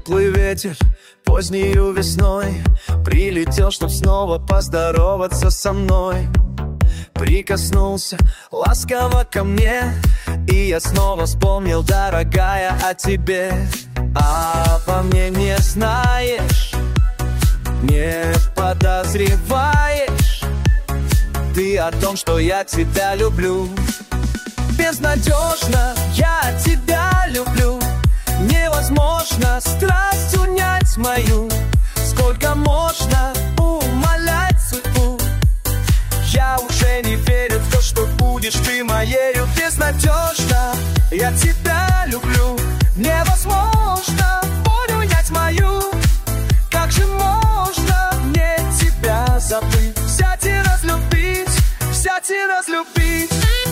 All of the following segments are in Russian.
теплый ветер позднею весной прилетел, чтоб снова поздороваться со мной. Прикоснулся ласково ко мне, и я снова вспомнил, дорогая, о тебе. А по мне не знаешь, не подозреваешь ты о том, что я тебя люблю. Безнадежно я тебя люблю. Невозможно страсть унять мою. Сколько можно умолять судьбу? Я уже не верю в то, что будешь ты моею. Безнадежно я тебя люблю. Невозможно боль унять мою. Как же можно мне тебя забыть? Взять и разлюбить, взять и разлюбить.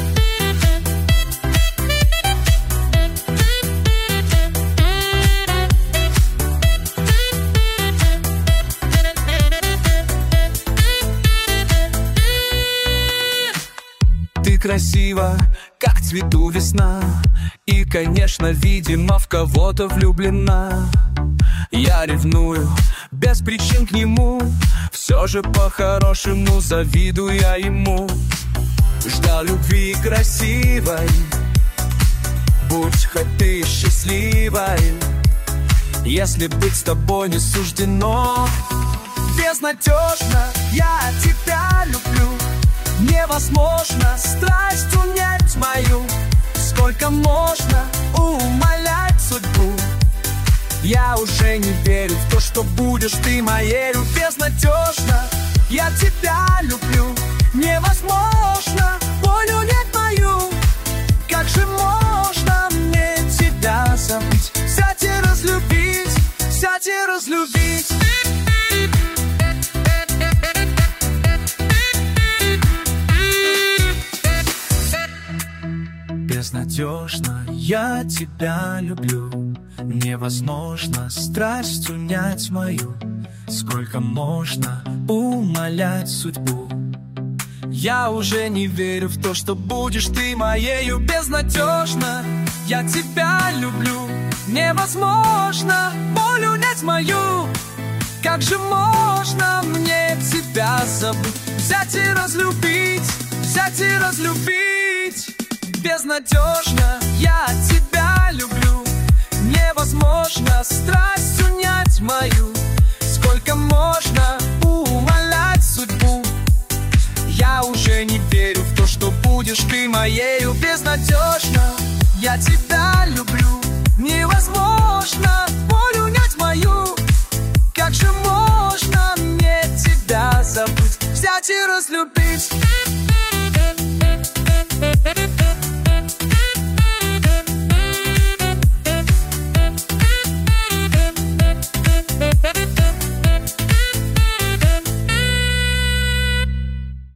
Ты красива, как цвету весна, и, конечно, видимо, в кого-то влюблена. Я ревную без причин к нему, все же по-хорошему завидую я ему. Ждал любви красивой, будь хоть ты счастливой, если быть с тобой не суждено. Безнадежно я тебя люблю. Невозможно страсть унять мою. Сколько можно умолять судьбу? Я уже не верю в то, что будешь ты моею. Безнадежно я тебя люблю. Невозможно боль унять мою. Как же можно мне тебя забыть? Взять и разлюбить, взять и разлюбить. Безнадежно я тебя люблю. Невозможно страсть унять мою. Сколько можно умолять судьбу? Я уже не верю в то, что будешь ты моею. Безнадежно я тебя люблю. Невозможно боль унять мою. Как же можно мне тебя забыть? Взять и разлюбить, взять и разлюбить. Безнадежно я тебя люблю. Невозможно страсть унять мою. Сколько можно умолять судьбу? Я уже не верю в то, что будешь ты моею. Безнадежно я тебя люблю. Невозможно боль унять мою. Как же можно мне тебя забыть? Взять и разлюбить.